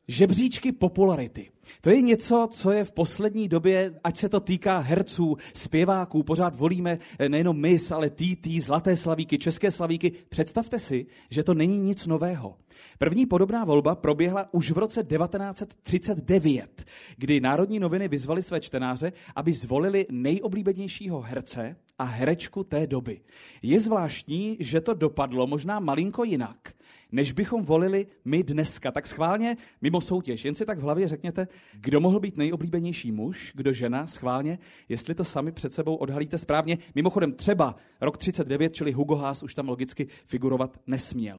Žebříčky popularity. To je něco, co je v poslední době, ať se to týká herců, zpěváků, pořád volíme nejenom Miss, ale TT, Zlaté slavíky, České slavíky. Představte si, že to není nic nového. První podobná volba proběhla už v roce 1939, kdy Národní noviny vyzvaly své čtenáře, aby zvolili nejoblíbenějšího herce a herečku té doby. Je zvláštní, že to dopadlo možná malinko jinak, než bychom volili my dneska. Tak schválně, mimo soutěž, jen si tak v hlavě řekněte, kdo mohl být nejoblíbenější muž, kdo žena, schválně, jestli to sami před sebou odhalíte správně. Mimochodem třeba rok 39, čili Hugo Haas už tam logicky figurovat nesměl.